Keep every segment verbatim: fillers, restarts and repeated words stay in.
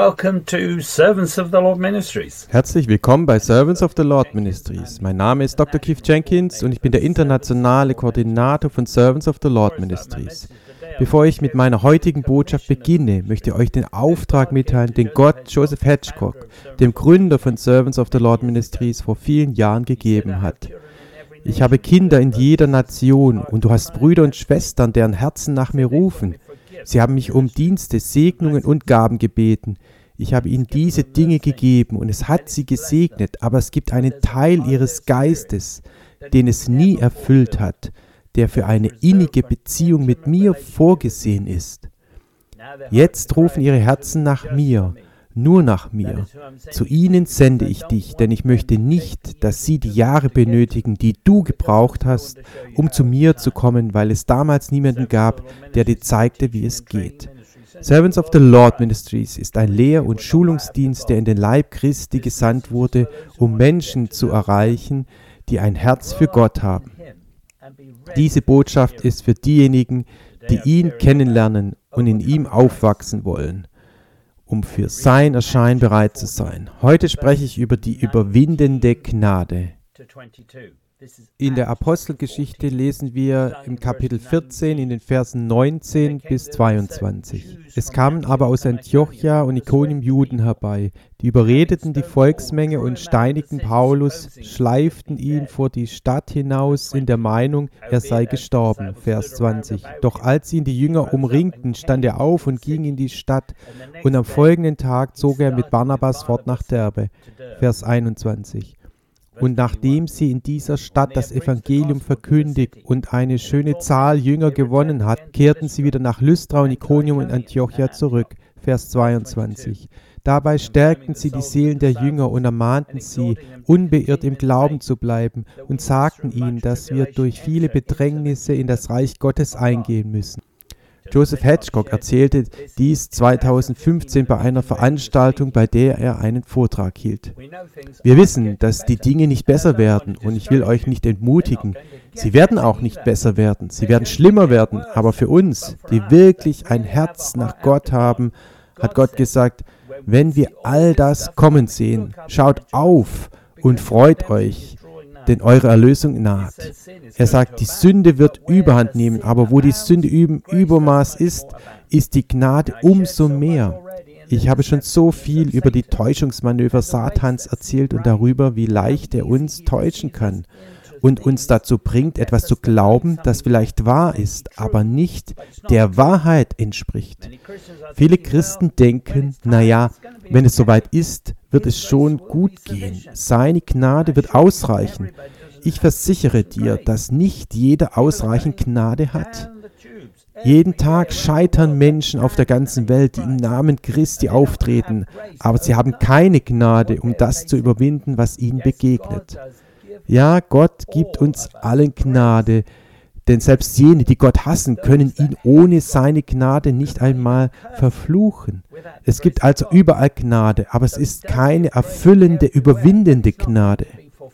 welcome to Servants of the Lord Ministries. Herzlich willkommen bei Servants of the Lord Ministries. Mein Name ist Doktor Keith Jenkins und ich bin der internationale Koordinator von Servants of the Lord Ministries. Bevor ich mit meiner heutigen Botschaft beginne, möchte ich euch den Auftrag mitteilen, den Gott Joseph Hedgecock, dem Gründer von Servants of the Lord Ministries, vor vielen Jahren gegeben hat. Ich habe Kinder in jeder Nation und du hast Brüder und Schwestern, deren Herzen nach mir rufen. Sie haben mich um Dienste, Segnungen und Gaben gebeten. Ich habe ihnen diese Dinge gegeben und es hat sie gesegnet, aber es gibt einen Teil ihres Geistes, den es nie erfüllt hat, der für eine innige Beziehung mit mir vorgesehen ist. Jetzt rufen ihre Herzen nach mir, nur nach mir. Zu ihnen sende ich dich, denn ich möchte nicht, dass sie die Jahre benötigen, die du gebraucht hast, um zu mir zu kommen, weil es damals niemanden gab, der dir zeigte, wie es geht. Servants of the Lord Ministries ist ein Lehr- und Schulungsdienst, der in den Leib Christi gesandt wurde, um Menschen zu erreichen, die ein Herz für Gott haben. Diese Botschaft ist für diejenigen, die ihn kennenlernen und in ihm aufwachsen wollen, um für sein Erscheinen bereit zu sein. Heute spreche ich über die überwindende Gnade. In der Apostelgeschichte lesen wir im Kapitel vierzehn in den Versen neunzehn bis zweiundzwanzig. Es kamen aber aus Antiochia und Iconium Juden herbei, die überredeten die Volksmenge und steinigten Paulus, schleiften ihn vor die Stadt hinaus in der Meinung, er sei gestorben. Vers zwanzig. Doch als ihn die Jünger umringten, stand er auf und ging in die Stadt, und am folgenden Tag zog er mit Barnabas fort nach Derbe. Vers einundzwanzig. Und nachdem sie in dieser Stadt das Evangelium verkündigt und eine schöne Zahl Jünger gewonnen hat, kehrten sie wieder nach Lystra und Iconium und Antiochia zurück. Vers zweiundzwanzig. Dabei stärkten sie die Seelen der Jünger und ermahnten sie, unbeirrt im Glauben zu bleiben, und sagten ihnen, dass wir durch viele Bedrängnisse in das Reich Gottes eingehen müssen. Joseph Hedgecock erzählte dies zweitausendfünfzehn bei einer Veranstaltung, bei der er einen Vortrag hielt. Wir wissen, dass die Dinge nicht besser werden, und ich will euch nicht entmutigen. Sie werden auch nicht besser werden, sie werden schlimmer werden, aber für uns, die wirklich ein Herz nach Gott haben, hat Gott gesagt, wenn wir all das kommen sehen, schaut auf und freut euch, denn eure Erlösung naht. Er sagt, die Sünde wird Überhand nehmen, aber wo die Sünde im Übermaß ist, ist die Gnade umso mehr. Ich habe schon so viel über die Täuschungsmanöver Satans erzählt und darüber, wie leicht er uns täuschen kann und uns dazu bringt, etwas zu glauben, das vielleicht wahr ist, aber nicht der Wahrheit entspricht. Viele Christen denken, naja, wenn es soweit ist, wird es schon gut gehen. Seine Gnade wird ausreichen. Ich versichere dir, dass nicht jeder ausreichend Gnade hat. Jeden Tag scheitern Menschen auf der ganzen Welt, die im Namen Christi auftreten, aber sie haben keine Gnade, um das zu überwinden, was ihnen begegnet. Ja, Gott gibt uns allen Gnade, denn selbst jene, die Gott hassen, können ihn ohne seine Gnade nicht einmal verfluchen. Es gibt also überall Gnade, aber es ist keine erfüllende, überwindende Gnade.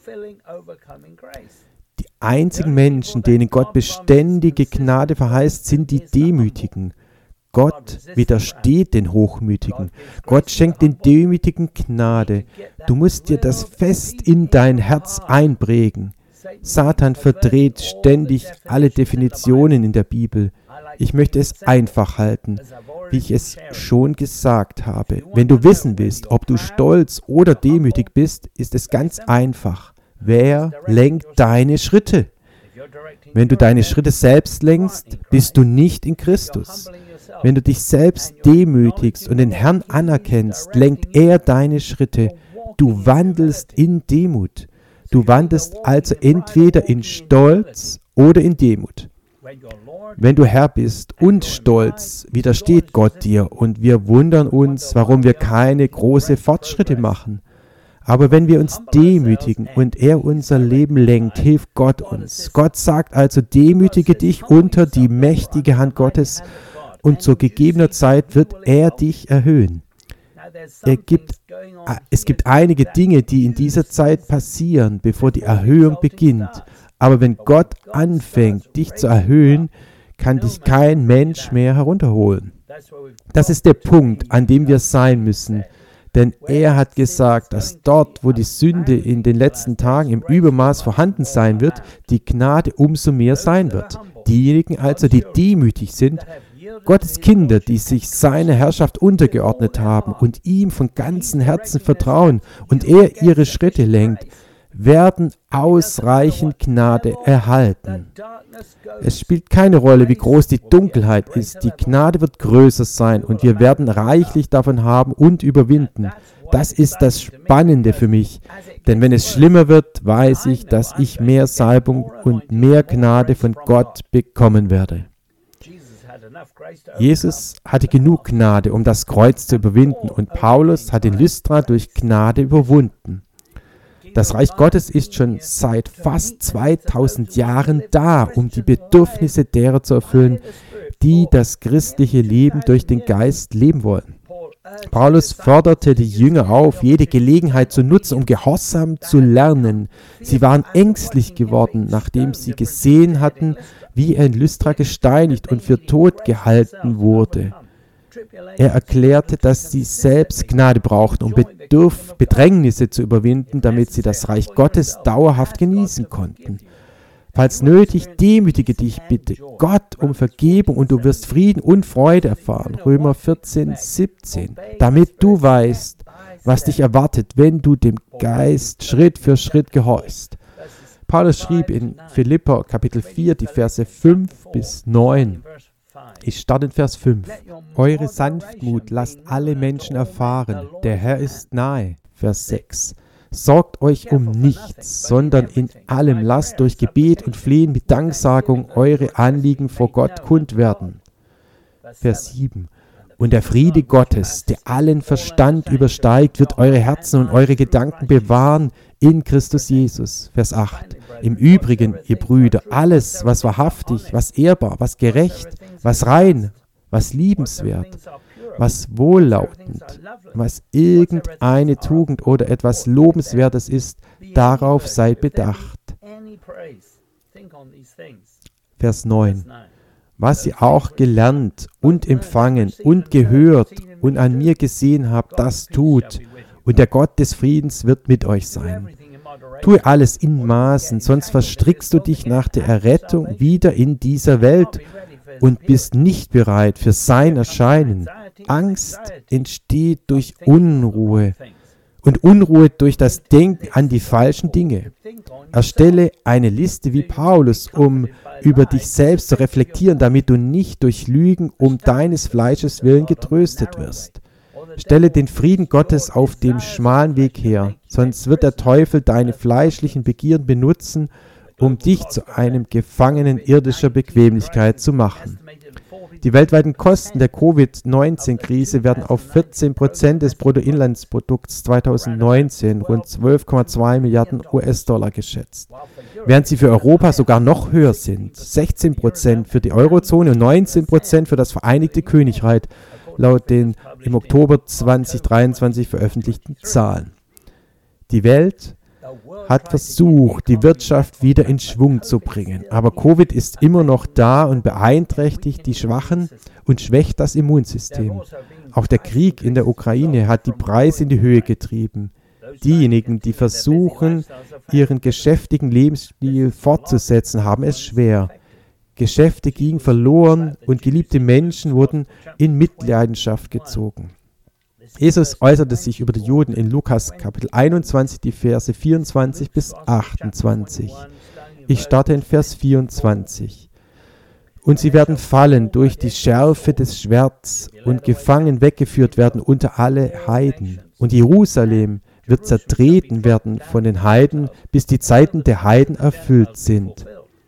Die einzigen Menschen, denen Gott beständige Gnade verheißt, sind die Demütigen. Gott widersteht den Hochmütigen. Gott schenkt den Demütigen Gnade. Du musst dir das fest in dein Herz einprägen. Satan verdreht ständig alle Definitionen in der Bibel. Ich möchte es einfach halten, wie ich es schon gesagt habe. Wenn du wissen willst, ob du stolz oder demütig bist, ist es ganz einfach. Wer lenkt deine Schritte? Wenn du deine Schritte selbst lenkst, bist du nicht in Christus. Wenn du dich selbst demütigst und den Herrn anerkennst, lenkt er deine Schritte. Du wandelst in Demut. Du wandelst also entweder in Stolz oder in Demut. Wenn du Herr bist und stolz, widersteht Gott dir und wir wundern uns, warum wir keine großen Fortschritte machen. Aber wenn wir uns demütigen und er unser Leben lenkt, hilft Gott uns. Gott sagt also, demütige dich unter die mächtige Hand Gottes und zur gegebener Zeit wird er dich erhöhen. Er gibt, es gibt einige Dinge, die in dieser Zeit passieren, bevor die Erhöhung beginnt. Aber wenn Gott anfängt, dich zu erhöhen, kann dich kein Mensch mehr herunterholen. Das ist der Punkt, an dem wir sein müssen. Denn er hat gesagt, dass dort, wo die Sünde in den letzten Tagen im Übermaß vorhanden sein wird, die Gnade umso mehr sein wird. Diejenigen also, die demütig sind, Gottes Kinder, die sich seiner Herrschaft untergeordnet haben und ihm von ganzem Herzen vertrauen und er ihre Schritte lenkt, werden ausreichend Gnade erhalten. Es spielt keine Rolle, wie groß die Dunkelheit ist. Die Gnade wird größer sein und wir werden reichlich davon haben und überwinden. Das ist das Spannende für mich. Denn wenn es schlimmer wird, weiß ich, dass ich mehr Salbung und mehr Gnade von Gott bekommen werde. Jesus hatte genug Gnade, um das Kreuz zu überwinden, und Paulus hat in Lystra durch Gnade überwunden. Das Reich Gottes ist schon seit fast zweitausend Jahren da, um die Bedürfnisse derer zu erfüllen, die das christliche Leben durch den Geist leben wollen. Paulus forderte die Jünger auf, jede Gelegenheit zu nutzen, um Gehorsam zu lernen. Sie waren ängstlich geworden, nachdem sie gesehen hatten, wie er in Lystra gesteinigt und für tot gehalten wurde. Er erklärte, dass sie selbst Gnade brauchten, um Bedürf- Bedrängnisse zu überwinden, damit sie das Reich Gottes dauerhaft genießen konnten. Falls nötig, demütige dich bitte Gott um Vergebung und du wirst Frieden und Freude erfahren. Römer vierzehn, siebzehn. Damit du weißt, was dich erwartet, wenn du dem Geist Schritt für Schritt gehorchst. Paulus schrieb in Philipper Kapitel vier die Verse fünf bis neun. Ich starte in Vers fünf. Eure Sanftmut lasst alle Menschen erfahren. Der Herr ist nahe. Vers sechs. Sorgt euch um nichts, sondern in allem lasst durch Gebet und Flehen mit Danksagung eure Anliegen vor Gott kund werden. Vers sieben. Und der Friede Gottes, der allen Verstand übersteigt, wird eure Herzen und eure Gedanken bewahren in Christus Jesus. Vers acht. Im Übrigen, ihr Brüder, alles, was wahrhaftig, was ehrbar, was gerecht, was rein, was liebenswert, was wohllautend, was irgendeine Tugend oder etwas Lobenswertes ist, darauf seid bedacht. Vers neun. Was ihr auch gelernt und empfangen und gehört und an mir gesehen habt, das tut, und der Gott des Friedens wird mit euch sein. Tue alles in Maßen, sonst verstrickst du dich nach der Errettung wieder in dieser Welt und bist nicht bereit für sein Erscheinen. Angst entsteht durch Unruhe und Unruhe durch das Denken an die falschen Dinge. Erstelle eine Liste wie Paulus, um über dich selbst zu reflektieren, damit du nicht durch Lügen um deines Fleisches willen getröstet wirst. Stelle den Frieden Gottes auf dem schmalen Weg her, sonst wird der Teufel deine fleischlichen Begierden benutzen, um dich zu einem Gefangenen irdischer Bequemlichkeit zu machen. Die weltweiten Kosten der Covid neunzehn Krise werden auf vierzehn Prozent des Bruttoinlandsprodukts zweitausendneunzehn, rund zwölf Komma zwei Milliarden U S-Dollar geschätzt, während sie für Europa sogar noch höher sind, sechzehn Prozent für die Eurozone und neunzehn Prozent für das Vereinigte Königreich, laut den im Oktober zweitausenddreiundzwanzig veröffentlichten Zahlen. Die Welt hat versucht, die Wirtschaft wieder in Schwung zu bringen, aber Covid ist immer noch da und beeinträchtigt die Schwachen und schwächt das Immunsystem. Auch der Krieg in der Ukraine hat die Preise in die Höhe getrieben. Diejenigen, die versuchen, ihren geschäftigen Lebensstil fortzusetzen, haben es schwer. Geschäfte gingen verloren und geliebte Menschen wurden in Mitleidenschaft gezogen. Jesus äußerte sich über die Juden in Lukas Kapitel einundzwanzig, die Verse vierundzwanzig bis achtundzwanzig. Ich starte in Vers vierundzwanzig. Und sie werden fallen durch die Schärfe des Schwerts und gefangen weggeführt werden unter alle Heiden. Und Jerusalem wird zertreten werden von den Heiden, bis die Zeiten der Heiden erfüllt sind.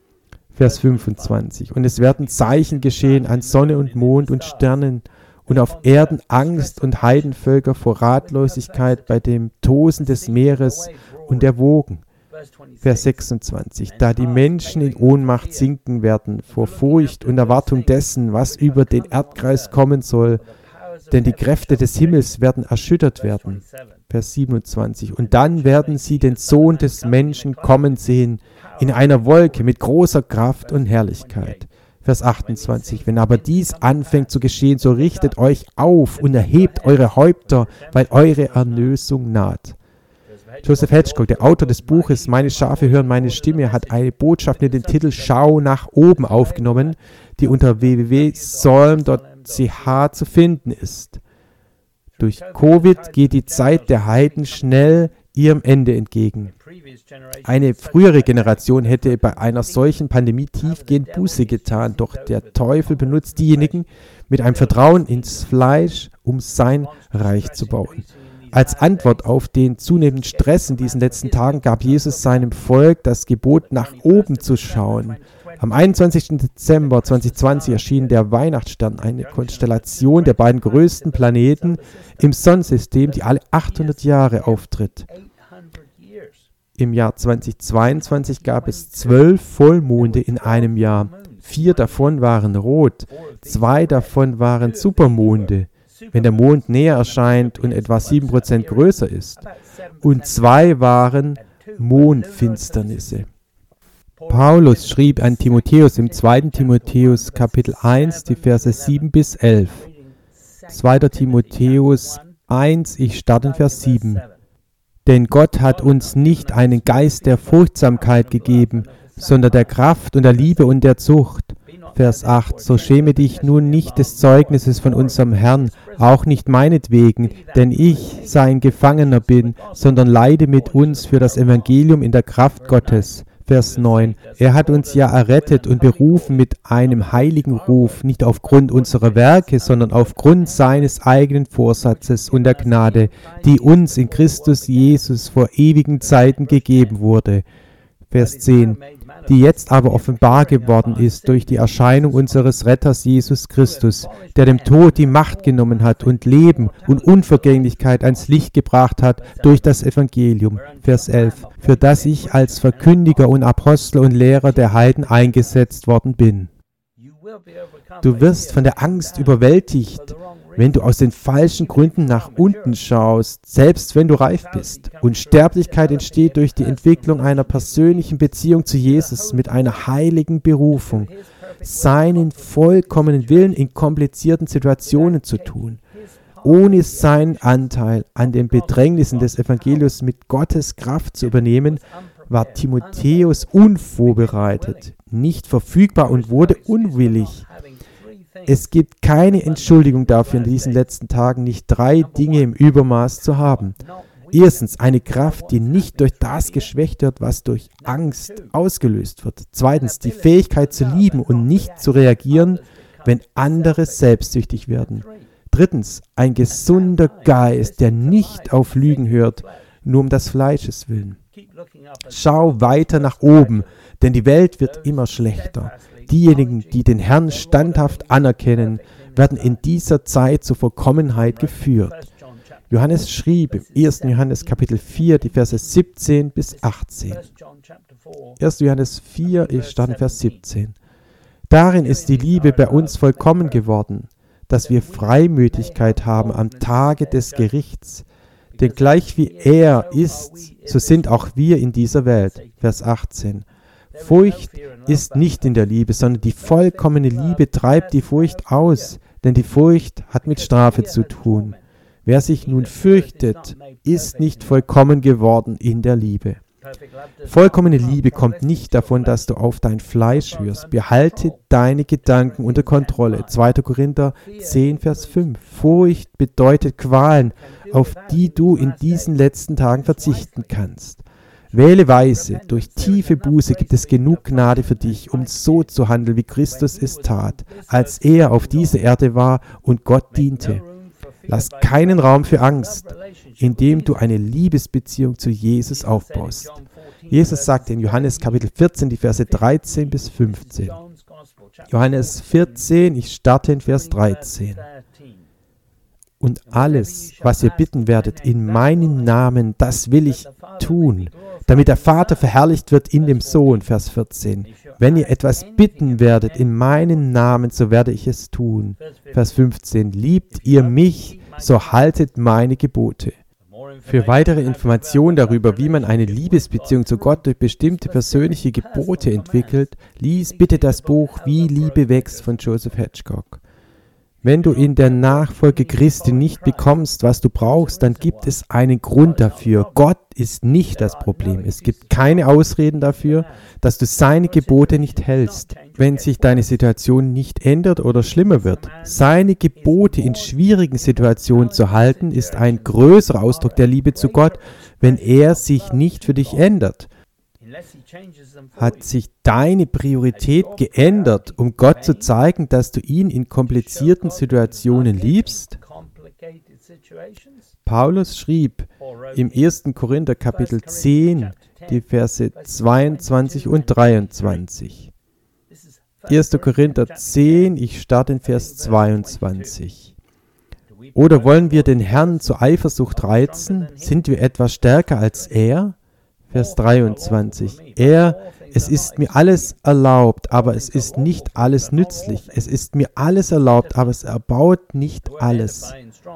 Vers fünfundzwanzig. Und es werden Zeichen geschehen an Sonne und Mond und Sternen und auf Erden Angst und Heidenvölker vor Ratlosigkeit bei dem Tosen des Meeres und der Wogen. Vers sechsundzwanzig. Da die Menschen in Ohnmacht sinken werden vor Furcht und Erwartung dessen, was über den Erdkreis kommen soll, denn die Kräfte des Himmels werden erschüttert werden. Vers siebenundzwanzig. Und dann werden sie den Sohn des Menschen kommen sehen, in einer Wolke mit großer Kraft und Herrlichkeit. Vers achtundzwanzig. Wenn aber dies anfängt zu geschehen, so richtet euch auf und erhebt eure Häupter, weil eure Erlösung naht. Joseph Hedgecock, der Autor des Buches Meine Schafe hören meine Stimme, hat eine Botschaft mit dem Titel Schau nach oben aufgenommen, die unter w w w punkt psalm punkt c h zu finden ist. Durch Covid geht die Zeit der Heiden schnell ihrem Ende entgegen. Eine frühere Generation hätte bei einer solchen Pandemie tiefgehend Buße getan, doch der Teufel benutzt diejenigen mit einem Vertrauen ins Fleisch, um sein Reich zu bauen. Als Antwort auf den zunehmenden Stress in diesen letzten Tagen gab Jesus seinem Volk das Gebot, nach oben zu schauen. Am einundzwanzigsten Dezember zweitausendzwanzig erschien der Weihnachtsstern, eine Konstellation der beiden größten Planeten im Sonnensystem, die alle achthundert Jahre auftritt. Im Jahr zweitausendzweiundzwanzig gab es zwölf Vollmonde in einem Jahr. Vier davon waren rot, zwei davon waren Supermonde, wenn der Mond näher erscheint und etwa sieben Prozent größer ist. Und zwei waren Mondfinsternisse. Paulus schrieb an Timotheus im zweiten Timotheus Kapitel eins, die Verse sieben bis elf. zweiter Timotheus eins, ich starte in Vers sieben. Denn Gott hat uns nicht einen Geist der Furchtsamkeit gegeben, sondern der Kraft und der Liebe und der Zucht. Vers acht. So schäme dich nun nicht des Zeugnisses von unserem Herrn, auch nicht meinetwegen, denn ich sein Gefangener bin, sondern leide mit uns für das Evangelium in der Kraft Gottes. Vers neun. Er hat uns ja errettet und berufen mit einem heiligen Ruf, nicht aufgrund unserer Werke, sondern aufgrund seines eigenen Vorsatzes und der Gnade, die uns in Christus Jesus vor ewigen Zeiten gegeben wurde. Vers zehn. Die jetzt aber offenbar geworden ist durch die Erscheinung unseres Retters Jesus Christus, der dem Tod die Macht genommen hat und Leben und Unvergänglichkeit ans Licht gebracht hat durch das Evangelium. Vers elf. Für das ich als Verkündiger und Apostel und Lehrer der Heiden eingesetzt worden bin. Du wirst von der Angst überwältigt, wenn du aus den falschen Gründen nach unten schaust, selbst wenn du reif bist. Unsterblichkeit entsteht durch die Entwicklung einer persönlichen Beziehung zu Jesus mit einer heiligen Berufung, seinen vollkommenen Willen in komplizierten Situationen zu tun. Ohne seinen Anteil an den Bedrängnissen des Evangeliums mit Gottes Kraft zu übernehmen, war Timotheus unvorbereitet, nicht verfügbar und wurde unwillig. Es gibt keine Entschuldigung dafür, in diesen letzten Tagen nicht drei Dinge im Übermaß zu haben. Erstens, eine Kraft, die nicht durch das geschwächt wird, was durch Angst ausgelöst wird. Zweitens, die Fähigkeit zu lieben und nicht zu reagieren, wenn andere selbstsüchtig werden. Drittens, ein gesunder Geist, der nicht auf Lügen hört, nur um des Fleisches willen. Schau weiter nach oben, denn die Welt wird immer schlechter. Diejenigen, die den Herrn standhaft anerkennen, werden in dieser Zeit zur Vollkommenheit geführt. Johannes schrieb im ersten Johannes Kapitel vier, die Verse siebzehn bis achtzehn. erster Johannes vier, ich starte in Vers siebzehn. Darin ist die Liebe bei uns vollkommen geworden, dass wir Freimütigkeit haben am Tage des Gerichts. Denn gleich wie er ist, so sind auch wir in dieser Welt. Vers achtzehn. Furcht ist nicht in der Liebe, sondern die vollkommene Liebe treibt die Furcht aus, denn die Furcht hat mit Strafe zu tun. Wer sich nun fürchtet, ist nicht vollkommen geworden in der Liebe. Vollkommene Liebe kommt nicht davon, dass du auf dein Fleisch hörst. Behalte deine Gedanken unter Kontrolle. zweiter Korinther zehn, Vers fünf. Furcht bedeutet Qualen, auf die du in diesen letzten Tagen verzichten kannst. Wähle weise, durch tiefe Buße gibt es genug Gnade für dich, um so zu handeln, wie Christus es tat, als er auf dieser Erde war und Gott diente. Lass keinen Raum für Angst, indem du eine Liebesbeziehung zu Jesus aufbaust. Jesus sagte in Johannes Kapitel vierzehn, die Verse dreizehn bis fünfzehn. Johannes vierzehn, ich starte in Vers dreizehn. Und alles, was ihr bitten werdet in meinem Namen, das will ich tun, damit der Vater verherrlicht wird in dem Sohn. Vers vierzehn. Wenn ihr etwas bitten werdet in meinem Namen, so werde ich es tun. Vers fünfzehn. Liebt ihr mich, so haltet meine Gebote. Für weitere Informationen darüber, wie man eine Liebesbeziehung zu Gott durch bestimmte persönliche Gebote entwickelt, lies bitte das Buch Wie Liebe wächst von Joseph Hedgecock. Wenn du in der Nachfolge Christi nicht bekommst, was du brauchst, dann gibt es einen Grund dafür. Gott ist nicht das Problem. Es gibt keine Ausreden dafür, dass du seine Gebote nicht hältst, wenn sich deine Situation nicht ändert oder schlimmer wird. Seine Gebote in schwierigen Situationen zu halten, ist ein größerer Ausdruck der Liebe zu Gott, wenn er sich nicht für dich ändert. Hat sich deine Priorität geändert, um Gott zu zeigen, dass du ihn in komplizierten Situationen liebst? Paulus schrieb im ersten Korinther Kapitel zehn, die Verse zweiundzwanzig und dreiundzwanzig. erster Korinther zehn, ich starte in Vers zweiundzwanzig. Oder wollen wir den Herrn zur Eifersucht reizen? Sind wir etwas stärker als er? Vers dreiundzwanzig. Er, es ist mir alles erlaubt, aber es ist nicht alles nützlich. Es ist mir alles erlaubt, aber es erbaut nicht alles.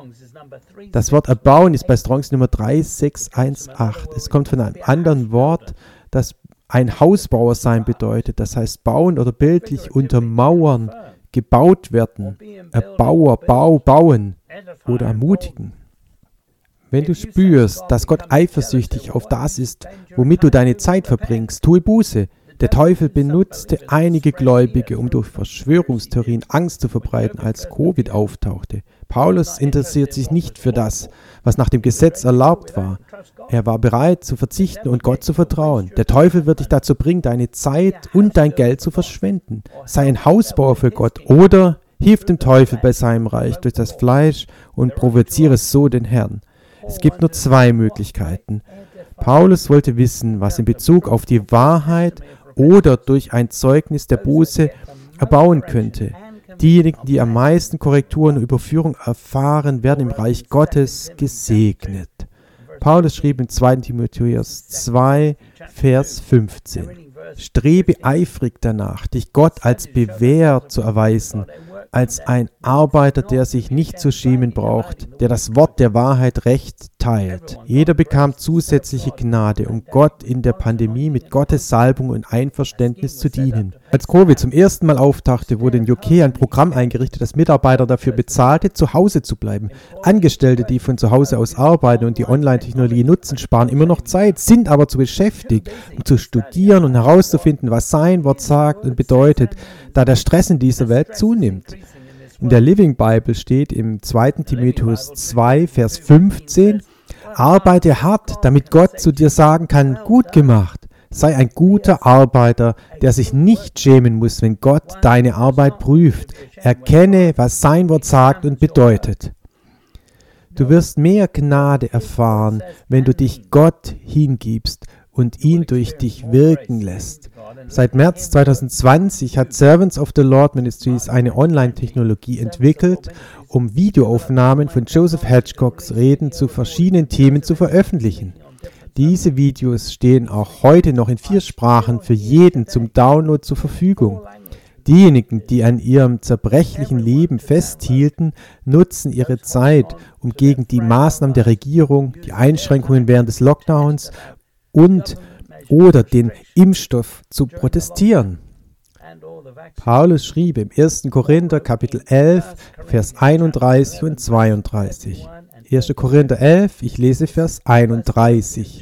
Das Wort erbauen ist bei Strongs Nummer drei sechs eins acht. Es kommt von einem anderen Wort, das ein Hausbauer sein bedeutet. Das heißt bauen oder bildlich untermauern, gebaut werden, Erbauer, Bau, bauen oder ermutigen. Wenn du spürst, dass Gott eifersüchtig auf das ist, womit du deine Zeit verbringst, tue Buße. Der Teufel benutzte einige Gläubige, um durch Verschwörungstheorien Angst zu verbreiten, als Covid auftauchte. Paulus interessiert sich nicht für das, was nach dem Gesetz erlaubt war. Er war bereit zu verzichten und Gott zu vertrauen. Der Teufel wird dich dazu bringen, deine Zeit und dein Geld zu verschwenden. Sei ein Hausbauer für Gott oder hilf dem Teufel bei seinem Reich durch das Fleisch und provoziere so den Herrn. Es gibt nur zwei Möglichkeiten. Paulus wollte wissen, was in Bezug auf die Wahrheit oder durch ein Zeugnis der Buße erbauen könnte. Diejenigen, die am meisten Korrekturen und Überführung erfahren, werden im Reich Gottes gesegnet. Paulus schrieb in zweiten Timotheus zwei, Vers fünfzehn. Strebe eifrig danach, dich Gott als bewährt zu erweisen, als ein Arbeiter, der sich nicht zu schämen braucht, der das Wort der Wahrheit recht teilt. Jeder bekam zusätzliche Gnade, um Gott in der Pandemie mit Gottes Salbung und Einverständnis zu dienen. Als Covid zum ersten Mal auftauchte, wurde in U K ein Programm eingerichtet, das Mitarbeiter dafür bezahlte, zu Hause zu bleiben. Angestellte, die von zu Hause aus arbeiten und die Online-Technologie nutzen, sparen immer noch Zeit, sind aber zu beschäftigt, um zu studieren und herauszufinden, was sein Wort sagt und bedeutet, da der Stress in dieser Welt zunimmt. In der Living Bible steht im zweiten Timotheus zwei, Vers fünfzehn, arbeite hart, damit Gott zu dir sagen kann, gut gemacht. Sei ein guter Arbeiter, der sich nicht schämen muss, wenn Gott deine Arbeit prüft. Erkenne, was sein Wort sagt und bedeutet. Du wirst mehr Gnade erfahren, wenn du dich Gott hingibst und ihn durch dich wirken lässt. Seit März zwanzig zwanzig hat Servants of the Lord Ministries eine Online-Technologie entwickelt, um Videoaufnahmen von Joseph Hedgecocks Reden zu verschiedenen Themen zu veröffentlichen. Diese Videos stehen auch heute noch in vier Sprachen für jeden zum Download zur Verfügung. Diejenigen, die an ihrem zerbrechlichen Leben festhielten, nutzen ihre Zeit, um gegen die Maßnahmen der Regierung, die Einschränkungen während des Lockdowns und oder den Impfstoff zu protestieren. Paulus schrieb im ersten Korinther Kapitel elf, Vers einunddreißig und zweiunddreißig. erster Korinther elf, ich lese Vers einunddreißig.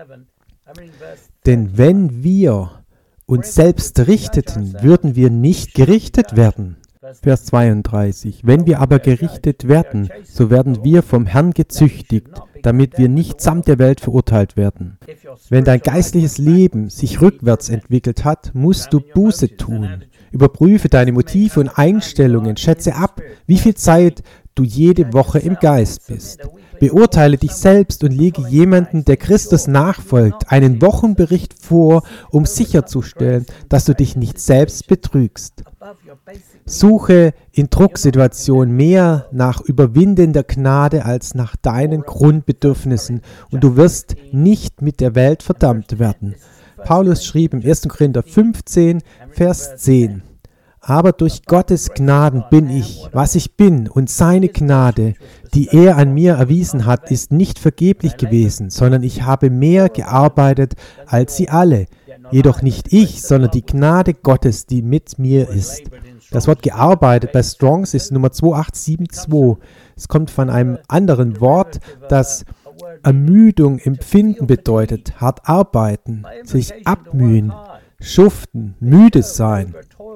Denn wenn wir uns selbst richteten, würden wir nicht gerichtet werden. Vers zweiunddreißig. Wenn wir aber gerichtet werden, so werden wir vom Herrn gezüchtigt, damit wir nicht samt der Welt verurteilt werden. Wenn dein geistliches Leben sich rückwärts entwickelt hat, musst du Buße tun. Überprüfe deine Motive und Einstellungen, schätze ab, wie viel Zeit du jede Woche im Geist bist. Beurteile dich selbst und lege jemanden, der Christus nachfolgt, einen Wochenbericht vor, um sicherzustellen, dass du dich nicht selbst betrügst. Suche in Drucksituationen mehr nach überwindender Gnade als nach deinen Grundbedürfnissen und du wirst nicht mit der Welt verdammt werden. Paulus schrieb im ersten Korinther fünfzehn, Vers zehn. Aber durch Gottes Gnaden bin ich, was ich bin, und seine Gnade, die er an mir erwiesen hat, ist nicht vergeblich gewesen, sondern ich habe mehr gearbeitet als sie alle. Jedoch nicht ich, sondern die Gnade Gottes, die mit mir ist. Das Wort gearbeitet bei Strongs ist Nummer zwei acht sieben zwei. Es kommt von einem anderen Wort, das Ermüdung, Empfinden bedeutet, hart arbeiten, sich abmühen, schuften, müde sein.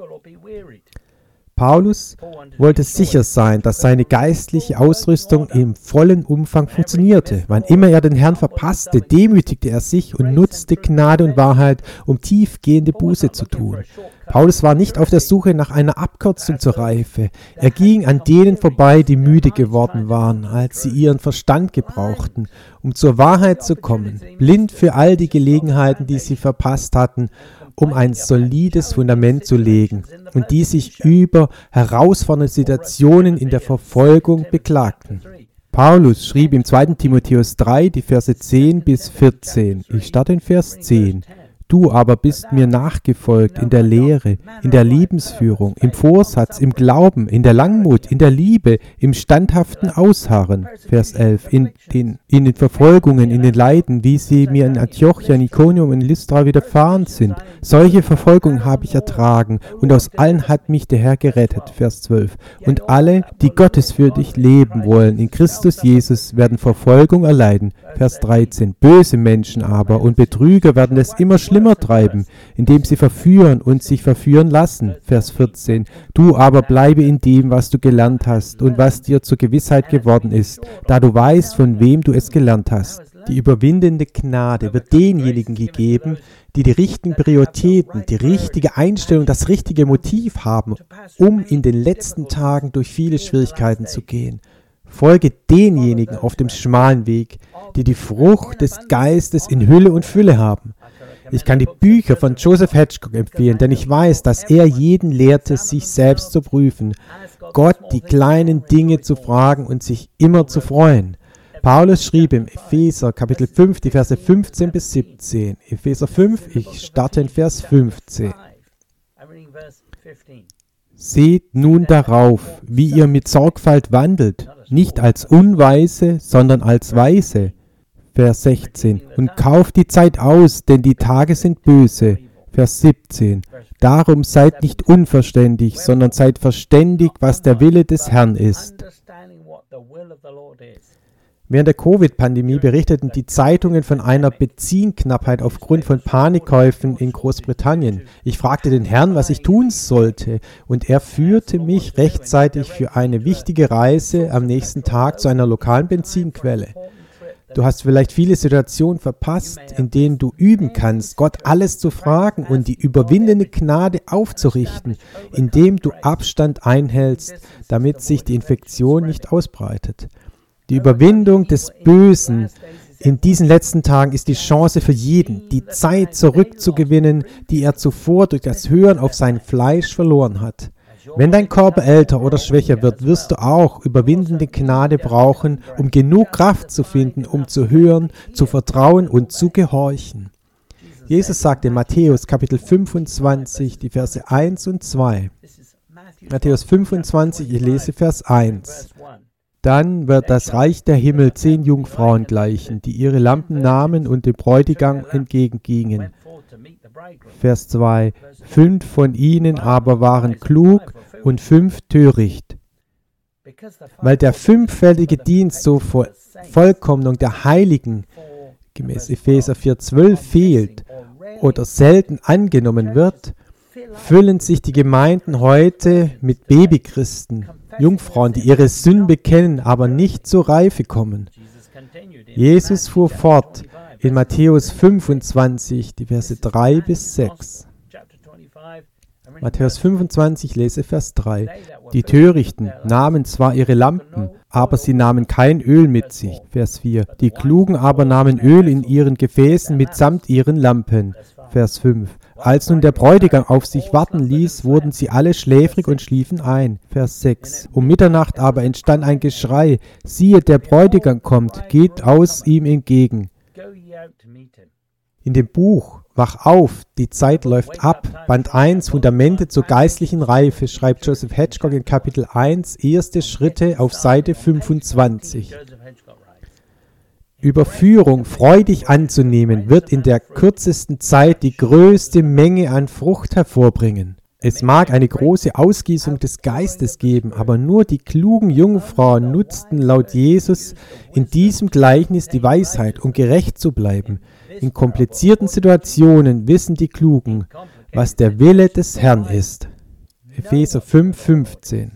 Paulus wollte sicher sein, dass seine geistliche Ausrüstung im vollen Umfang funktionierte. Wann immer er den Herrn verpasste, demütigte er sich und nutzte Gnade und Wahrheit, um tiefgehende Buße zu tun. Paulus war nicht auf der Suche nach einer Abkürzung zur Reife. Er ging an denen vorbei, die müde geworden waren, als sie ihren Verstand gebrauchten, um zur Wahrheit zu kommen, blind für all die Gelegenheiten, die sie verpasst hatten, um ein solides Fundament zu legen und die sich über herausfordernde Situationen in der Verfolgung beklagten. Paulus schrieb im zweiten Timotheus drei, die Verse zehn bis vierzehn. Ich starte in Vers zehn. Du aber bist mir nachgefolgt in der Lehre, in der Lebensführung, im Vorsatz, im Glauben, in der Langmut, in der Liebe, im standhaften Ausharren. Vers elf. In den, in den Verfolgungen, in den Leiden, wie sie mir in Antiochia, in Iconium und in Lystra widerfahren sind. Solche Verfolgungen habe ich ertragen und aus allen hat mich der Herr gerettet. Vers zwölf. Und alle, die gottesfürchtig leben wollen in Christus Jesus, werden Verfolgung erleiden. Vers dreizehn. Böse Menschen aber und Betrüger werden es immer schlimmer treiben, indem sie verführen und sich verführen lassen. Vers vierzehn. Du aber bleibe in dem, was du gelernt hast und was dir zur Gewissheit geworden ist, da du weißt, von wem du es gelernt hast. Die überwindende Gnade wird denjenigen gegeben, die die richtigen Prioritäten, die richtige Einstellung, das richtige Motiv haben, um in den letzten Tagen durch viele Schwierigkeiten zu gehen. Folge denjenigen auf dem schmalen Weg, die die Frucht des Geistes in Hülle und Fülle haben. Ich kann die Bücher von Joseph Hedgecock empfehlen, denn ich weiß, dass er jeden lehrte, sich selbst zu prüfen, Gott die kleinen Dinge zu fragen und sich immer zu freuen. Paulus schrieb im Epheser Kapitel fünf, die Verse fünfzehn bis siebzehn. Epheser fünf, ich starte in Vers fünfzehn. Seht nun darauf, wie ihr mit Sorgfalt wandelt, nicht als Unweise, sondern als Weise. Vers sechzehn. Und kauft die Zeit aus, denn die Tage sind böse. Vers siebzehn. Darum seid nicht unverständig, sondern seid verständig, was der Wille des Herrn ist. Während der Covid-Pandemie berichteten die Zeitungen von einer Benzinknappheit aufgrund von Panikkäufen in Großbritannien. Ich fragte den Herrn, was ich tun sollte, und er führte mich rechtzeitig für eine wichtige Reise am nächsten Tag zu einer lokalen Benzinquelle. Du hast vielleicht viele Situationen verpasst, in denen du üben kannst, Gott alles zu fragen und die überwindende Gnade aufzurichten, indem du Abstand einhältst, damit sich die Infektion nicht ausbreitet. Die Überwindung des Bösen in diesen letzten Tagen ist die Chance für jeden, die Zeit zurückzugewinnen, die er zuvor durch das Hören auf sein Fleisch verloren hat. Wenn dein Körper älter oder schwächer wird, wirst du auch überwindende Gnade brauchen, um genug Kraft zu finden, um zu hören, zu vertrauen und zu gehorchen. Jesus sagte in Matthäus Kapitel fünfundzwanzig, die Verse eins und zwei. Matthäus fünfundzwanzig, ich lese Vers eins. Dann wird das Reich der Himmel zehn Jungfrauen gleichen, die ihre Lampen nahmen und dem Bräutigam entgegengingen. Vers zwei. Fünf von ihnen aber waren klug und fünf töricht. Weil der fünffältige Dienst zur Vollkommnung der Heiligen gemäß Epheser vier zwölf fehlt oder selten angenommen wird, füllen sich die Gemeinden heute mit Babychristen, Jungfrauen, die ihre Sünden bekennen, aber nicht zur Reife kommen. Jesus fuhr fort in Matthäus fünfundzwanzig, die Verse drei bis sechs. Matthäus fünfundzwanzig, lese Vers drei. Die Törichten nahmen zwar ihre Lampen, aber sie nahmen kein Öl mit sich. Vers vier. Die Klugen aber nahmen Öl in ihren Gefäßen mitsamt ihren Lampen. Vers fünf. Als nun der Bräutigam auf sich warten ließ, wurden sie alle schläfrig und schliefen ein. Vers sechs. Um Mitternacht aber entstand ein Geschrei. Siehe, der Bräutigam kommt, geht aus ihm entgegen. In dem Buch Wach auf, die Zeit läuft ab, Band eins, Fundamente zur geistlichen Reife, schreibt Joseph Hedgecock in Kapitel eins, erste Schritte auf Seite fünfundzwanzig. Überführung freudig anzunehmen, wird in der kürzesten Zeit die größte Menge an Frucht hervorbringen. Es mag eine große Ausgießung des Geistes geben, aber nur die klugen Jungfrauen nutzten laut Jesus in diesem Gleichnis die Weisheit, um gerecht zu bleiben. In komplizierten Situationen wissen die Klugen, was der Wille des Herrn ist. Epheser fünf, fünfzehn.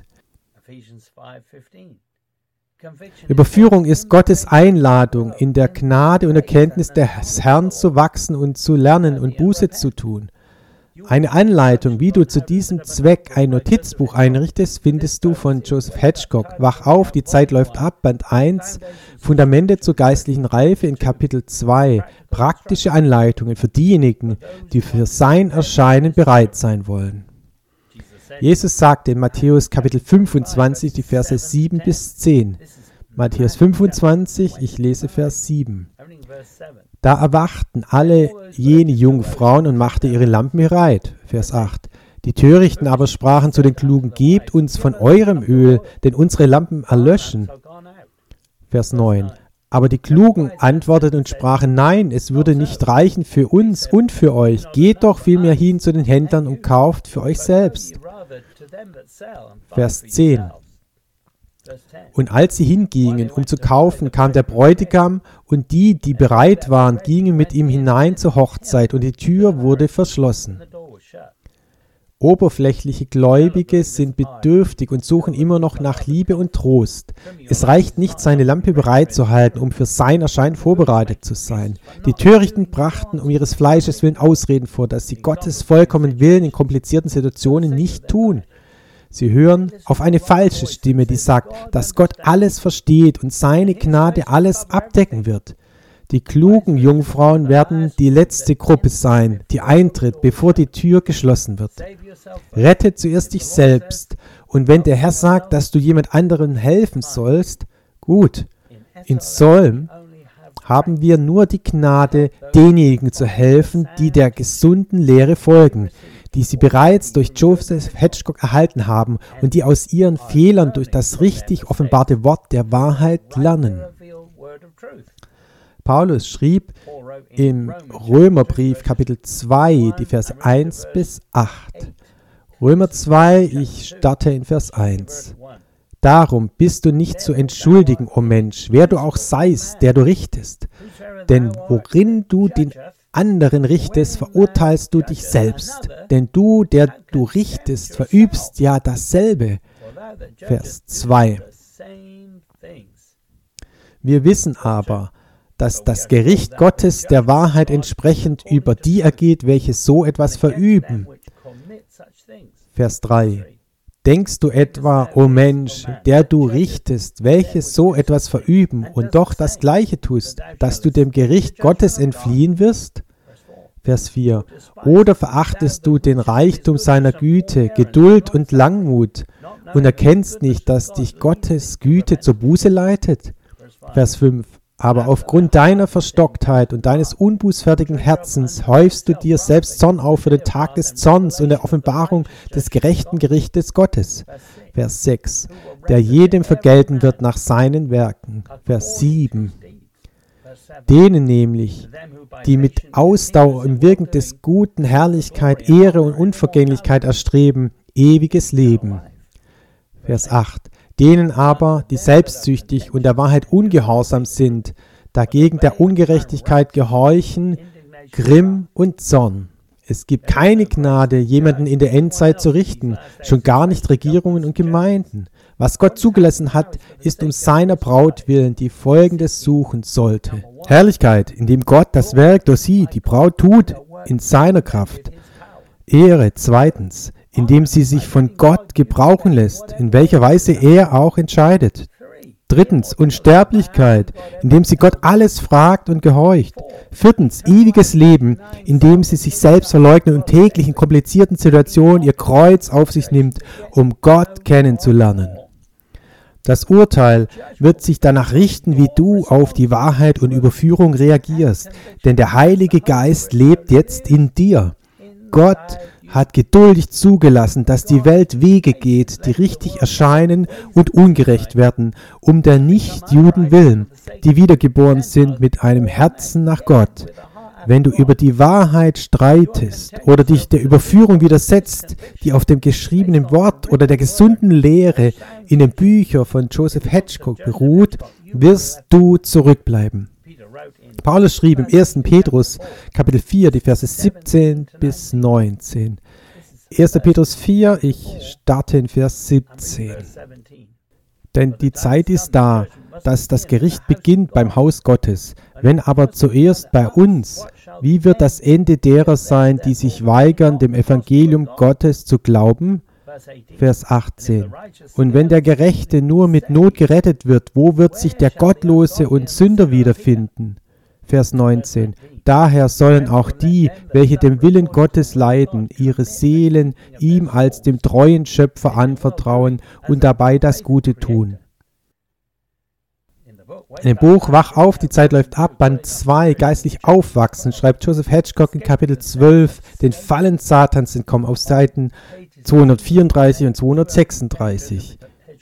Überführung ist Gottes Einladung, in der Gnade und Erkenntnis des Herrn zu wachsen und zu lernen und Buße zu tun. Eine Anleitung, wie du zu diesem Zweck ein Notizbuch einrichtest, findest du von Joseph Hedgecock. Wach auf, die Zeit läuft ab, Band eins, Fundamente zur geistlichen Reife in Kapitel zwei, praktische Anleitungen für diejenigen, die für sein Erscheinen bereit sein wollen. Jesus sagte in Matthäus Kapitel fünfundzwanzig, die Verse sieben bis zehn. Matthäus fünfundzwanzig, ich lese Vers sieben. Da erwachten alle jene Jungfrauen und machten ihre Lampen bereit. Vers acht. Die Törichten aber sprachen zu den Klugen, gebt uns von eurem Öl, denn unsere Lampen erlöschen. Vers neun. Aber die Klugen antworteten und sprachen, nein, es würde nicht reichen für uns und für euch. Geht doch vielmehr hin zu den Händlern und kauft für euch selbst. Vers zehn. Und als sie hingingen, um zu kaufen, kam der Bräutigam, und die, die bereit waren, gingen mit ihm hinein zur Hochzeit, und die Tür wurde verschlossen. Oberflächliche Gläubige sind bedürftig und suchen immer noch nach Liebe und Trost. Es reicht nicht, seine Lampe bereitzuhalten, um für sein Erscheinen vorbereitet zu sein. Die Törichten brachten um ihres Fleisches willen Ausreden vor, dass sie Gottes vollkommenen Willen in komplizierten Situationen nicht tun. Sie hören auf eine falsche Stimme, die sagt, dass Gott alles versteht und seine Gnade alles abdecken wird. Die klugen Jungfrauen werden die letzte Gruppe sein, die eintritt, bevor die Tür geschlossen wird. Rette zuerst dich selbst, und wenn der Herr sagt, dass du jemand anderen helfen sollst, gut. In Psalm haben wir nur die Gnade, denjenigen zu helfen, die der gesunden Lehre folgen, die sie bereits durch Joseph Hedgecock erhalten haben und die aus ihren Fehlern durch das richtig offenbarte Wort der Wahrheit lernen. Paulus schrieb im Römerbrief Kapitel zwei, die Verse eins bis acht. Römer zwei, ich starte in Vers eins. Darum bist du nicht zu entschuldigen, o Mensch, wer du auch seist, der du richtest. Denn worin du den anderen richtest, verurteilst du dich selbst. Denn du, der du richtest, verübst ja dasselbe. Vers zwei. Wir wissen aber, dass das Gericht Gottes der Wahrheit entsprechend über die ergeht, welche so etwas verüben. Vers drei. Denkst du etwa, o Mensch, der du richtest, welche so etwas verüben und doch das Gleiche tust, dass du dem Gericht Gottes entfliehen wirst? Vers vier. Oder verachtest du den Reichtum seiner Güte, Geduld und Langmut und erkennst nicht, dass dich Gottes Güte zur Buße leitet? Vers fünf. Aber aufgrund deiner Verstocktheit und deines unbußfertigen Herzens häufst du dir selbst Zorn auf für den Tag des Zorns und der Offenbarung des gerechten Gerichtes Gottes. Vers sechs. Der jedem vergelten wird nach seinen Werken. Vers sieben. Denen nämlich, die mit Ausdauer im Wirken des Guten Herrlichkeit, Ehre und Unvergänglichkeit erstreben, ewiges Leben. Vers acht. Denen aber, die selbstsüchtig und der Wahrheit ungehorsam sind, dagegen der Ungerechtigkeit gehorchen, Grimm und Zorn. Es gibt keine Gnade, jemanden in der Endzeit zu richten, schon gar nicht Regierungen und Gemeinden. Was Gott zugelassen hat, ist um seiner Braut willen, die Folgendes suchen sollte. Herrlichkeit, indem Gott das Werk durch sie, die Braut, tut, in seiner Kraft. Ehre, zweitens, indem sie sich von Gott gebrauchen lässt, in welcher Weise er auch entscheidet. Drittens, Unsterblichkeit, indem sie Gott alles fragt und gehorcht. Viertens, ewiges Leben, indem sie sich selbst verleugnet und täglich in komplizierten Situationen ihr Kreuz auf sich nimmt, um Gott kennenzulernen. Das Urteil wird sich danach richten, wie du auf die Wahrheit und Überführung reagierst, denn der Heilige Geist lebt jetzt in dir. Gott hat geduldig zugelassen, dass die Welt Wege geht, die richtig erscheinen und ungerecht werden, um der Nichtjuden willen, die wiedergeboren sind mit einem Herzen nach Gott. Wenn du über die Wahrheit streitest oder dich der Überführung widersetzt, die auf dem geschriebenen Wort oder der gesunden Lehre in den Büchern von Joseph Hedgecock beruht, wirst du zurückbleiben. Paulus schrieb im ersten Petrus, Kapitel vier, die Verse siebzehn bis neunzehn. erster Petrus vier, ich starte in Vers siebzehn. Denn die Zeit ist da, dass das Gericht beginnt beim Haus Gottes. Wenn aber zuerst bei uns, wie wird das Ende derer sein, die sich weigern, dem Evangelium Gottes zu glauben? Vers achtzehn. Und wenn der Gerechte nur mit Not gerettet wird, wo wird sich der Gottlose und Sünder wiederfinden? Vers neunzehn. Daher sollen auch die, welche dem Willen Gottes leiden, ihre Seelen ihm als dem treuen Schöpfer anvertrauen und dabei das Gute tun. In dem Buch Wach auf, die Zeit läuft ab, Band zwei, geistlich aufwachsen, schreibt Joseph Hedgecock in Kapitel zwölf, den Fallen Satans entkommen, auf Seiten zweihundertvierunddreißig und zweihundertsechsunddreißig.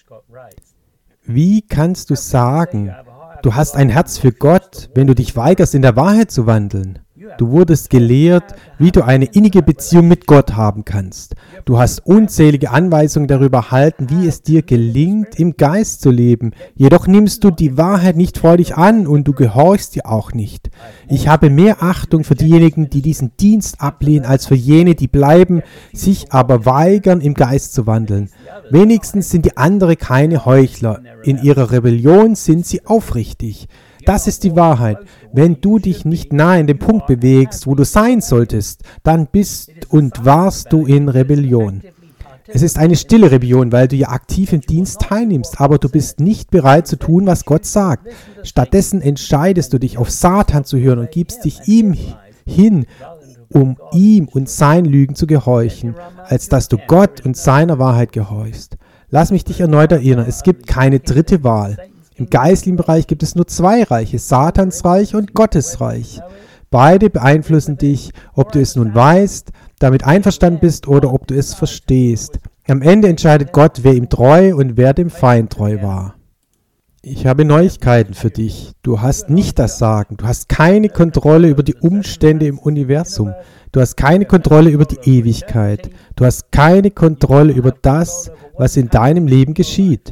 Wie kannst du sagen, du hast ein Herz für Gott, wenn du dich weigerst, in der Wahrheit zu wandeln? Du wurdest gelehrt, wie du eine innige Beziehung mit Gott haben kannst. Du hast unzählige Anweisungen darüber erhalten, wie es dir gelingt, im Geist zu leben. Jedoch nimmst du die Wahrheit nicht freudig an und du gehorchst ihr auch nicht. Ich habe mehr Achtung für diejenigen, die diesen Dienst ablehnen, als für jene, die bleiben, sich aber weigern, im Geist zu wandeln. Wenigstens sind die anderen keine Heuchler. In ihrer Rebellion sind sie aufrichtig. Das ist die Wahrheit. Wenn du dich nicht nahe in den Punkt bewegst, wo du sein solltest, dann bist und warst du in Rebellion. Es ist eine stille Rebellion, weil du ja aktiv im Dienst teilnimmst, aber du bist nicht bereit zu tun, was Gott sagt. Stattdessen entscheidest du dich, auf Satan zu hören und gibst dich ihm hin, um ihm und seinen Lügen zu gehorchen, als dass du Gott und seiner Wahrheit gehorchst. Lass mich dich erneut erinnern, es gibt keine dritte Wahl. Im geistlichen Bereich gibt es nur zwei Reiche, Satans Reich und Gottes Reich. Beide beeinflussen dich, ob du es nun weißt, damit einverstanden bist oder ob du es verstehst. Am Ende entscheidet Gott, wer ihm treu und wer dem Feind treu war. Ich habe Neuigkeiten für dich. Du hast nicht das Sagen. Du hast keine Kontrolle über die Umstände im Universum. Du hast keine Kontrolle über die Ewigkeit. Du hast keine Kontrolle über das, was in deinem Leben geschieht.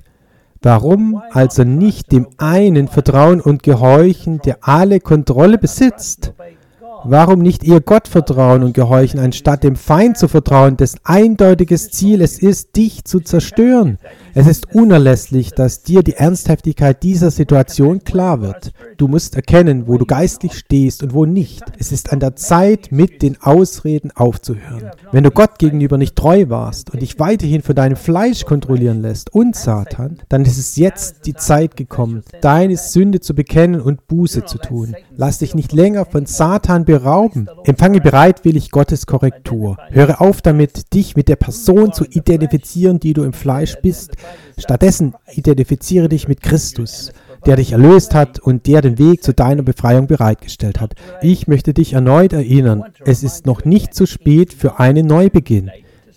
Warum also nicht dem einen vertrauen und gehorchen, der alle Kontrolle besitzt? Warum nicht eher Gott vertrauen und gehorchen, anstatt dem Feind zu vertrauen, dessen eindeutiges Ziel es ist, dich zu zerstören? Es ist unerlässlich, dass dir die Ernsthaftigkeit dieser Situation klar wird. Du musst erkennen, wo du geistlich stehst und wo nicht. Es ist an der Zeit, mit den Ausreden aufzuhören. Wenn du Gott gegenüber nicht treu warst und dich weiterhin von deinem Fleisch kontrollieren lässt und Satan, dann ist es jetzt die Zeit gekommen, deine Sünde zu bekennen und Buße zu tun. Lass dich nicht länger von Satan berauben. Empfange bereitwillig Gottes Korrektur. Höre auf damit, dich mit der Person zu identifizieren, die du im Fleisch bist. Stattdessen identifiziere dich mit Christus, der dich erlöst hat und der den Weg zu deiner Befreiung bereitgestellt hat. Ich möchte dich erneut erinnern, es ist noch nicht zu spät für einen Neubeginn.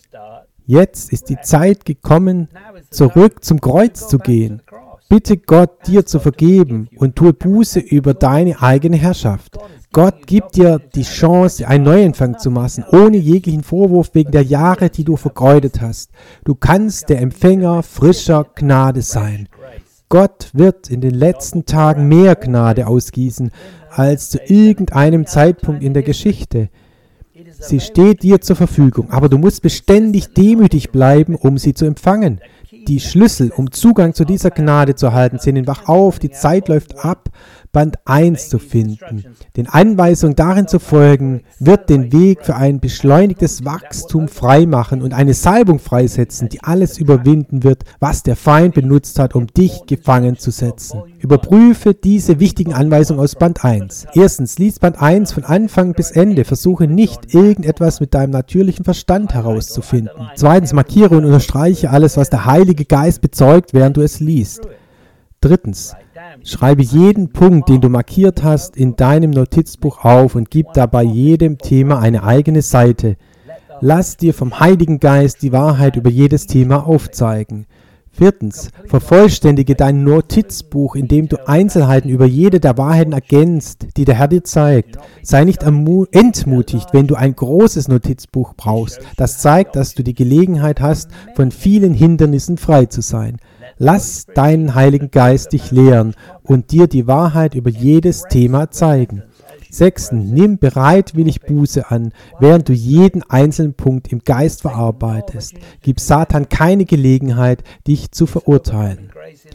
Jetzt ist die Zeit gekommen, zurück zum Kreuz zu gehen. Bitte Gott, dir zu vergeben und tue Buße über deine eigene Herrschaft. Gott gibt dir die Chance, einen Neuanfang zu machen, ohne jeglichen Vorwurf wegen der Jahre, die du vergeudet hast. Du kannst der Empfänger frischer Gnade sein. Gott wird in den letzten Tagen mehr Gnade ausgießen als zu irgendeinem Zeitpunkt in der Geschichte. Sie steht dir zur Verfügung, aber du musst beständig demütig bleiben, um sie zu empfangen. Die Schlüssel, um Zugang zu dieser Gnade zu erhalten, sind in Wach auf, die Zeit läuft ab, Band eins zu finden. Den Anweisungen darin zu folgen, wird den Weg für ein beschleunigtes Wachstum freimachen und eine Salbung freisetzen, die alles überwinden wird, was der Feind benutzt hat, um dich gefangen zu setzen. Überprüfe diese wichtigen Anweisungen aus Band eins. Erstens, lies Band eins von Anfang bis Ende. Versuche nicht, irgendetwas mit deinem natürlichen Verstand herauszufinden. Zweitens, markiere und unterstreiche alles, was der Heilige Geist bezeugt, während du es liest. Drittens, schreibe jeden Punkt, den du markiert hast, in deinem Notizbuch auf und gib dabei jedem Thema eine eigene Seite. Lass dir vom Heiligen Geist die Wahrheit über jedes Thema aufzeigen. Viertens, vervollständige dein Notizbuch, indem du Einzelheiten über jede der Wahrheiten ergänzt, die der Herr dir zeigt. Sei nicht entmutigt, wenn du ein großes Notizbuch brauchst. Das zeigt, dass du die Gelegenheit hast, von vielen Hindernissen frei zu sein. Lass deinen Heiligen Geist dich lehren und dir die Wahrheit über jedes Thema zeigen. Sechstens, nimm bereitwillig Buße an, während du jeden einzelnen Punkt im Geist verarbeitest. Gib Satan keine Gelegenheit, dich zu verurteilen.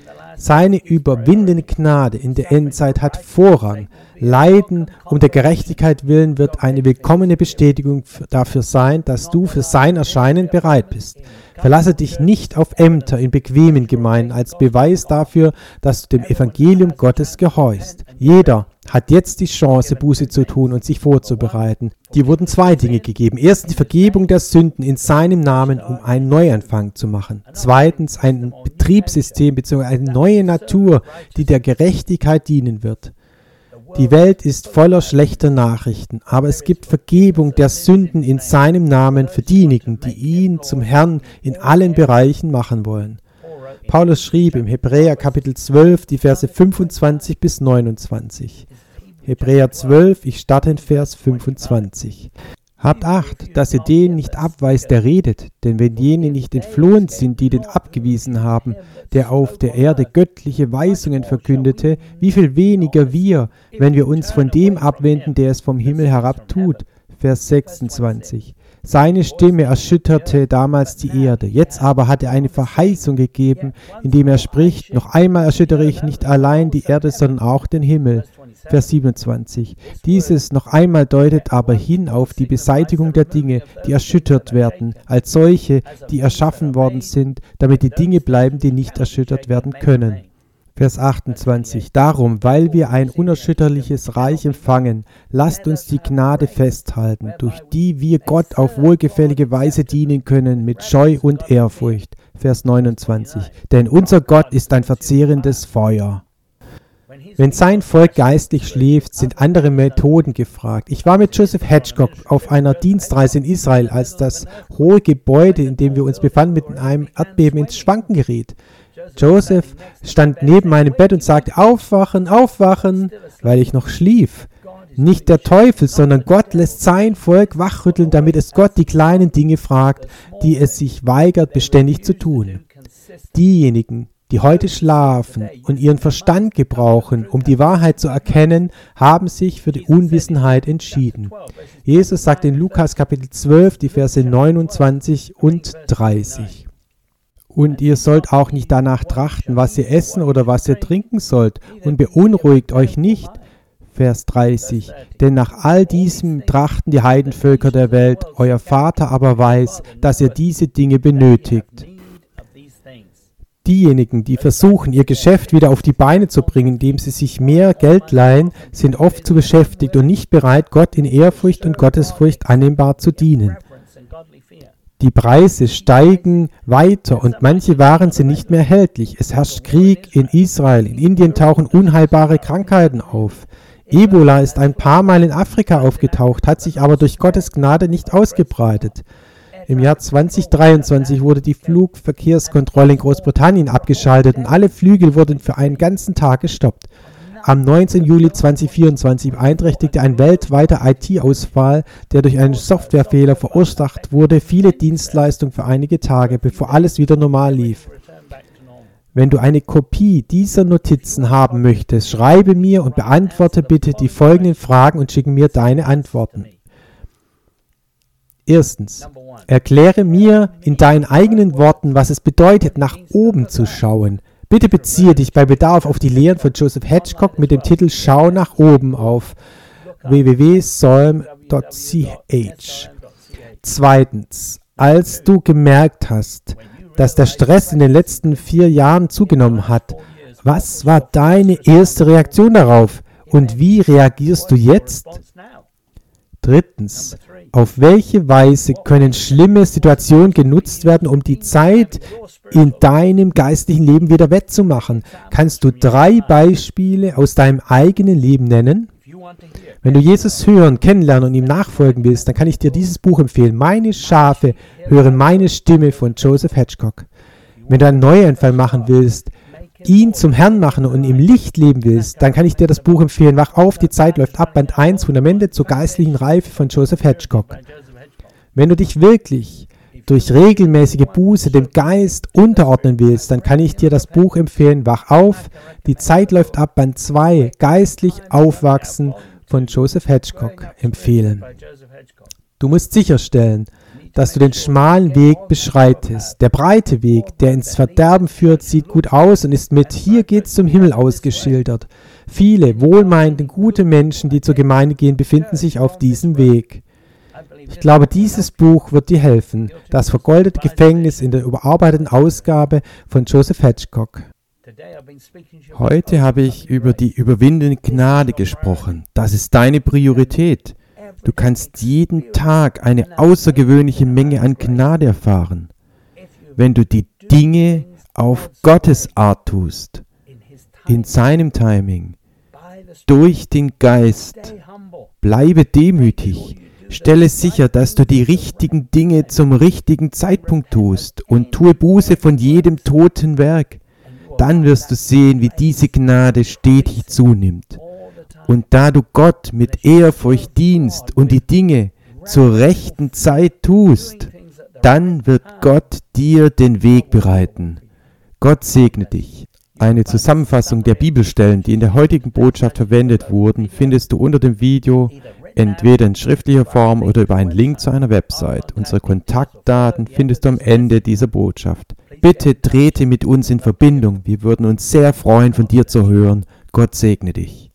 Seine überwindende Gnade in der Endzeit hat Vorrang. Leiden um der Gerechtigkeit willen wird eine willkommene Bestätigung dafür sein, dass du für sein Erscheinen bereit bist. Verlasse dich nicht auf Ämter in bequemen Gemeinden als Beweis dafür, dass du dem Evangelium Gottes gehorchst. Jeder hat jetzt die Chance, Buße zu tun und sich vorzubereiten. Dir wurden zwei Dinge gegeben. Erstens die Vergebung der Sünden in seinem Namen, um einen Neuanfang zu machen. Zweitens ein Betriebssystem bzw. eine neue Natur, die der Gerechtigkeit dienen wird. Die Welt ist voller schlechter Nachrichten, aber es gibt Vergebung der Sünden in seinem Namen für diejenigen, die ihn zum Herrn in allen Bereichen machen wollen. Paulus schrieb im Hebräer Kapitel zwölf, die Verse fünfundzwanzig bis neunundzwanzig. Hebräer zwölf, ich starte in Vers fünfundzwanzig. Habt Acht, dass ihr den nicht abweist, der redet, denn wenn jene nicht entflohen sind, die den abgewiesen haben, der auf der Erde göttliche Weisungen verkündete, wie viel weniger wir, wenn wir uns von dem abwenden, der es vom Himmel herab tut. Vers sechsundzwanzig. Seine Stimme erschütterte damals die Erde, jetzt aber hat er eine Verheißung gegeben, indem er spricht, noch einmal erschüttere ich nicht allein die Erde, sondern auch den Himmel. Vers siebenundzwanzig. Dieses noch einmal deutet aber hin auf die Beseitigung der Dinge, die erschüttert werden, als solche, die erschaffen worden sind, damit die Dinge bleiben, die nicht erschüttert werden können. Vers achtundzwanzig. Darum, weil wir ein unerschütterliches Reich empfangen, lasst uns die Gnade festhalten, durch die wir Gott auf wohlgefällige Weise dienen können, mit Scheu und Ehrfurcht. Vers neunundzwanzig. Denn unser Gott ist ein verzehrendes Feuer. Wenn sein Volk geistlich schläft, sind andere Methoden gefragt. Ich war mit Joseph Hedgecock auf einer Dienstreise in Israel, als das hohe Gebäude, in dem wir uns befanden, mit einem Erdbeben ins Schwanken geriet. Joseph stand neben meinem Bett und sagte, aufwachen, aufwachen, weil ich noch schlief. Nicht der Teufel, sondern Gott lässt sein Volk wachrütteln, damit es Gott die kleinen Dinge fragt, die es sich weigert, beständig zu tun. Diejenigen, die heute schlafen und ihren Verstand gebrauchen, um die Wahrheit zu erkennen, haben sich für die Unwissenheit entschieden. Jesus sagt in Lukas Kapitel zwölf, die Verse neunundzwanzig und dreißig. Und ihr sollt auch nicht danach trachten, was ihr essen oder was ihr trinken sollt, und beunruhigt euch nicht. Vers dreißig. Denn nach all diesem trachten die Heidenvölker der Welt, euer Vater aber weiß, dass ihr diese Dinge benötigt. Diejenigen, die versuchen, ihr Geschäft wieder auf die Beine zu bringen, indem sie sich mehr Geld leihen, sind oft zu beschäftigt und nicht bereit, Gott in Ehrfurcht und Gottesfurcht annehmbar zu dienen. Die Preise steigen weiter und manche Waren sind nicht mehr erhältlich. Es herrscht Krieg in Israel, in Indien tauchen unheilbare Krankheiten auf. Ebola ist ein paar Mal in Afrika aufgetaucht, hat sich aber durch Gottes Gnade nicht ausgebreitet. Im Jahr zweitausenddreiundzwanzig wurde die Flugverkehrskontrolle in Großbritannien abgeschaltet und alle Flüge wurden für einen ganzen Tag gestoppt. Am neunzehnten Juli zweitausendvierundzwanzig beeinträchtigte ein weltweiter I T-Ausfall, der durch einen Softwarefehler verursacht wurde, viele Dienstleistungen für einige Tage, bevor alles wieder normal lief. Wenn du eine Kopie dieser Notizen haben möchtest, schreibe mir und beantworte bitte die folgenden Fragen und schicke mir deine Antworten. Erstens, erkläre mir in deinen eigenen Worten, was es bedeutet, nach oben zu schauen. Bitte beziehe dich bei Bedarf auf die Lehren von Joseph Hedgecock mit dem Titel Schau nach oben auf w w w punkt psalm punkt c h. Zweitens, als du gemerkt hast, dass der Stress in den letzten vier Jahren zugenommen hat, was war deine erste Reaktion darauf und wie reagierst du jetzt? Drittens, auf welche Weise können schlimme Situationen genutzt werden, um die Zeit in deinem geistlichen Leben wieder wettzumachen? Kannst du drei Beispiele aus deinem eigenen Leben nennen? Wenn du Jesus hören, kennenlernen und ihm nachfolgen willst, dann kann ich dir dieses Buch empfehlen. Meine Schafe hören meine Stimme von Joseph Hedgecock. Wenn du einen Neuanfang machen willst, ihn zum Herrn machen und im Licht leben willst, dann kann ich dir das Buch empfehlen. Wach auf, die Zeit läuft ab, Band eins, Fundamente zur geistlichen Reife von Joseph Hedgecock. Wenn du dich wirklich durch regelmäßige Buße dem Geist unterordnen willst, dann kann ich dir das Buch empfehlen. Wach auf, die Zeit läuft ab, Band zwei, geistlich aufwachsen von Joseph Hedgecock empfehlen. Du musst sicherstellen, dass du den schmalen Weg beschreitest. Der breite Weg, der ins Verderben führt, sieht gut aus und ist mit "Hier geht's zum Himmel" ausgeschildert. Viele wohlmeinende, gute Menschen, die zur Gemeinde gehen, befinden sich auf diesem Weg. Ich glaube, dieses Buch wird dir helfen. Das vergoldete Gefängnis in der überarbeiteten Ausgabe von Joseph Hedgecock. Heute habe ich über die überwindende Gnade gesprochen. Das ist deine Priorität. Du kannst jeden Tag eine außergewöhnliche Menge an Gnade erfahren, wenn du die Dinge auf Gottes Art tust, in seinem Timing, durch den Geist. Bleibe demütig, stelle sicher, dass du die richtigen Dinge zum richtigen Zeitpunkt tust und tue Buße von jedem toten Werk. Dann wirst du sehen, wie diese Gnade stetig zunimmt. Und da du Gott mit Ehrfurcht dienst und die Dinge zur rechten Zeit tust, dann wird Gott dir den Weg bereiten. Gott segne dich. Eine Zusammenfassung der Bibelstellen, die in der heutigen Botschaft verwendet wurden, findest du unter dem Video, entweder in schriftlicher Form oder über einen Link zu einer Website. Unsere Kontaktdaten findest du am Ende dieser Botschaft. Bitte trete mit uns in Verbindung. Wir würden uns sehr freuen, von dir zu hören. Gott segne dich.